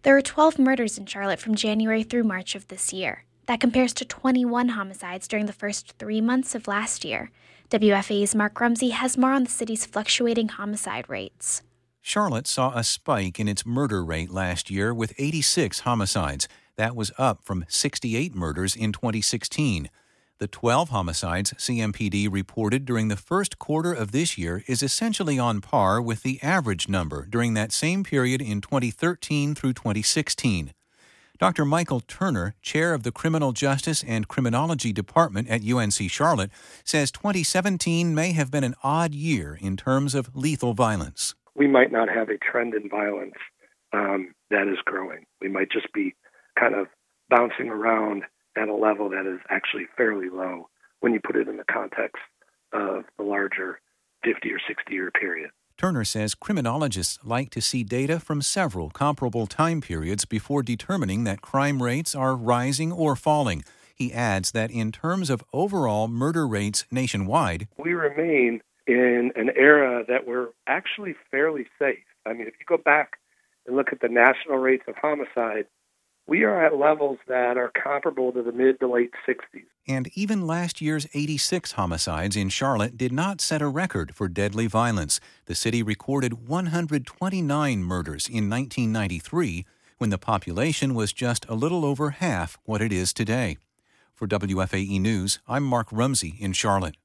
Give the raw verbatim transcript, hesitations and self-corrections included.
There were twelve murders in Charlotte from January through March of this year. That compares to twenty-one homicides during the first three months of last year. W F A E's Mark Rumsey has more on the city's fluctuating homicide rates. Charlotte saw a spike in its murder rate last year with eighty-six homicides. That was up from sixty-eight murders in twenty sixteen. The twelve homicides C M P D reported during the first quarter of this year is essentially on par with the average number during that same period in twenty thirteen through twenty sixteen. Doctor Michael Turner, chair of the Criminal Justice and Criminology Department at U N C Charlotte, says twenty seventeen may have been an odd year in terms of lethal violence. We might not have a trend in violence um, that is growing. We might just be kind of bouncing around at a level that is actually fairly low when you put it in the context of the larger fifty or sixty year period. Turner says criminologists like to see data from several comparable time periods before determining that crime rates are rising or falling. He adds that in terms of overall murder rates nationwide, we remain in an era that we're actually fairly safe. I mean, if you go back and look at the national rates of homicide, we are at levels that are comparable to the mid to late sixties. And even last year's eighty-six homicides in Charlotte did not set a record for deadly violence. The city recorded one hundred twenty-nine murders in nineteen ninety-three, when the population was just a little over half what it is today. For W F A E News, I'm Mark Rumsey in Charlotte.